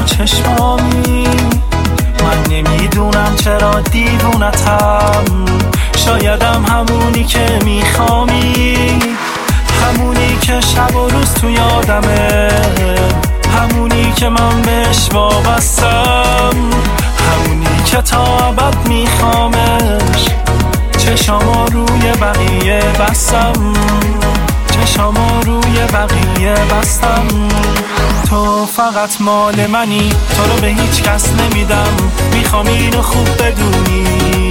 چشمامی، من نمیدونم چرا دیوونتم، شایدم همونی که میخوامی، همونی که شب و روز تو یادمه، همونی که من بهش وابستم، همونی که تا ابد میخوامش، چشامو روی بقیه بستم، چشامو روی بقیه بستم. تو فقط مال منی، تو رو به هیچ کس نمیدم، میخوام اینو خوب بدونی،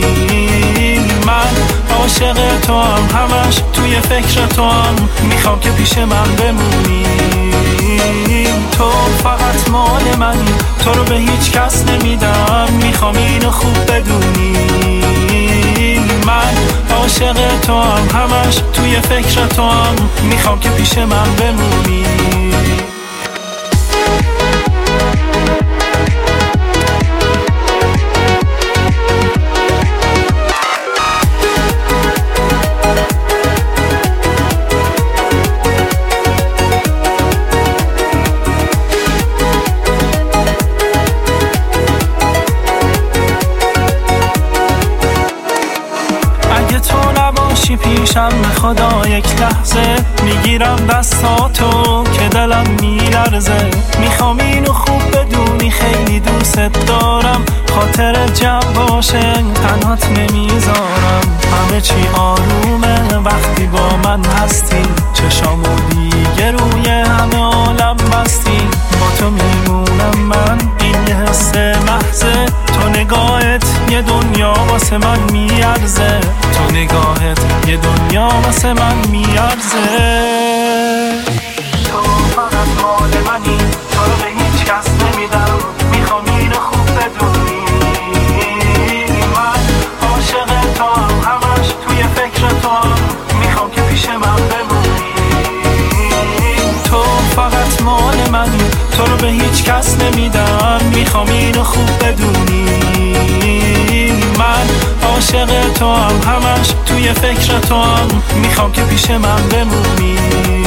من عاشق تو هم، همش توی فکر تو هم، میخوام که پیش من بمونی. تو فقط مال منی، تو رو به هیچ کس نمیدم، میخوام اینو خوب بدونی، من عاشق تو هم، همش توی فکر تو هم، میخوام که پیش من بمونی. پیشم به خدا یک لحظه میگیرم دستاتو که دلم میلرزه، میخوام اینو خوب بدونی خیلی دوست دارم، خاطر جمع باشه تنهات نمیذارم، همه چی آرومه وقتی با من هستی، چشامو دیگه روی همه عالم بستی، با تو میمونم من، این یه حس محضه، تو نگاهت یه دنیا واسه من میارزه، تو نگاهت یه دنیا واسه من میارزه. تو فقط مال منی، تو رو به هیچ کس نمیدم، میخوام اینو خوب بدونی، من عاشق تو هم، همش توی فکر تو هم، میخوام که پیش من بمونی. تو فقط مال منی، تو رو به هیچ کس نمیدم، میخوام اینو خوب بدونی، من عاشق تو هم، همش توی فکر تو هم، میخوام که پیش من بمونی.